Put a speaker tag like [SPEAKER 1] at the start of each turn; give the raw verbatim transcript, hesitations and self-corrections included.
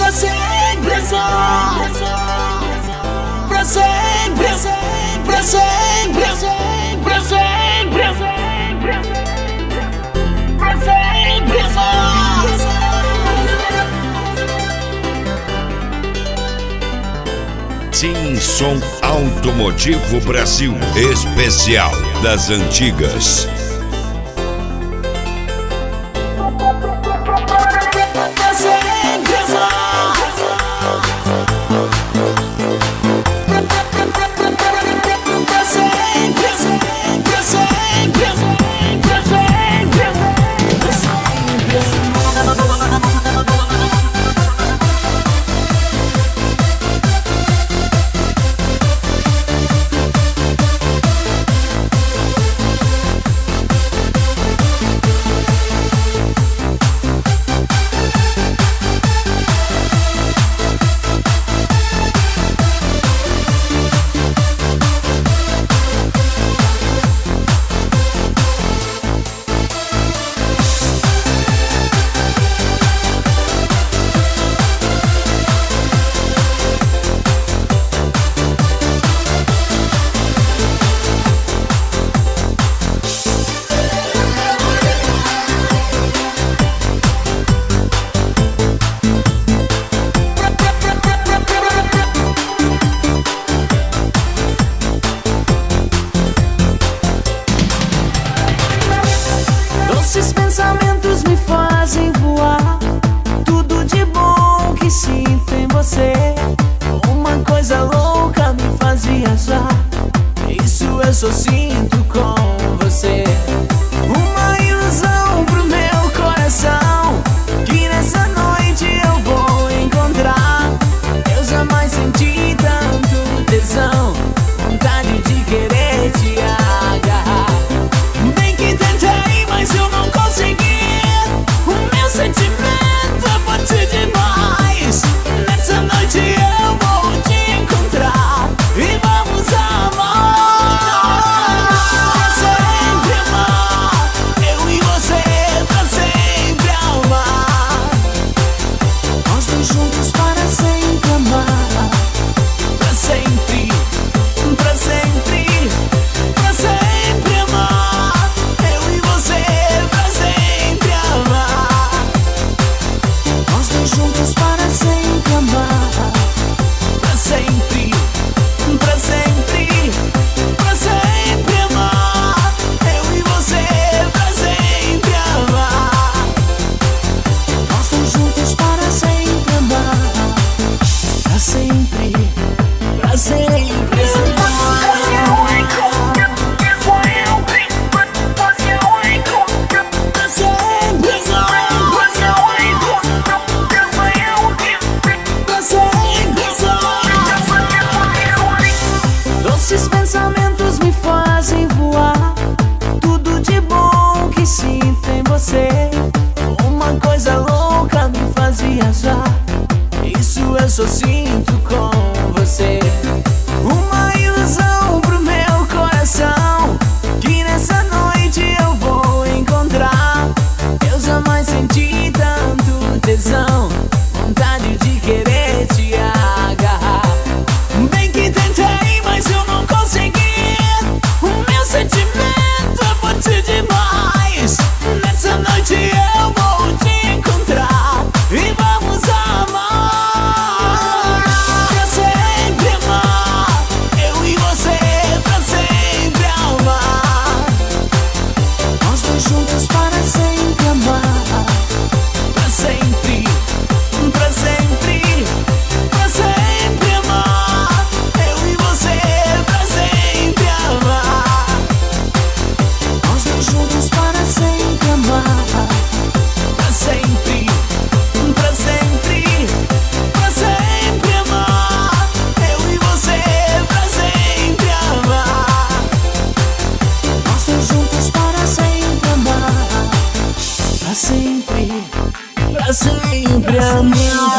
[SPEAKER 1] pra sempre só, pra sempre, pra sempre, pra sempre, pra sempre só.
[SPEAKER 2] Sim, Som Automotivo Brasil, especial das antigas.
[SPEAKER 1] Esses pensamentos me fazem voar. Tudo de bom que sinto em você. Uma coisa louca me faz viajar. Isso eu só sinto com você. Uma ilusão pro meu coração, que nessa noite eu vou encontrar. Eu jamais senti tanto tesão, vontade de querer te agarrar. Bem que tentei, mas eu não consegui. O meu sentimento é forte demais. Nessa noite eu vou te encontrar e vamos amar. Pra sempre amar, eu e você pra sempre amar. Nós dois juntos para sempre amar. Pra sempre, pra sempre, pra sempre amar. Eu e você pra sempre amar. Nós dois juntos para sempre amar. Pra sempre, pra sempre, pra sempre amar. Eu e você pra sempre amar. Nós dois juntos para sempre amar. Pra sempre, pra sempre amar. Esses pensamentos me fazem voar. Tudo de bom que sinto em você. Uma coisa louca me faz viajar. Isso eu só sinto com você. Uma ilusão pro meu coração, que nessa noite eu vou encontrar. Eu jamais senti tanto tesão, vontade de querer te agarrar. Bem que tentei, mas eu não consegui. O meu sentimento é forte demais. Nessa noite eu vou te encontrar e vamos amar. Pra sempre amar, eu e você pra sempre amar. Nós dois juntos para sempre amar. Pra sempre, pra sempre, pra sempre amar. Eu e você pra sempre amar. Nós dois juntos para sempre amar. Pra sempre, pra sempre, pra sempre amar. Eu e você pra sempre amar. Nós dois juntos para sempre amar. Pra sempre, pra sempre amar.